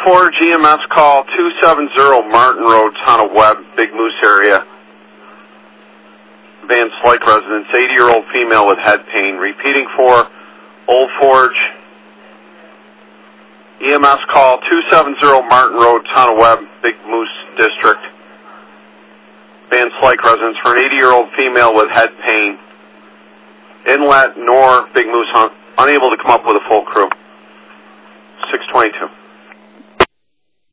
Forge EMS call 270 Martin Road, Town of Webb, Big Moose area. Van Slyke residence, 80-year-old female with head pain. Repeating for Old Forge. EMS call 270 Martin Road, Town of Webb, Big Moose District. Van Slyke residence for an 80-year-old female with head pain. Inlet, Nor, Big Moose, unable to come up with a full crew. 622.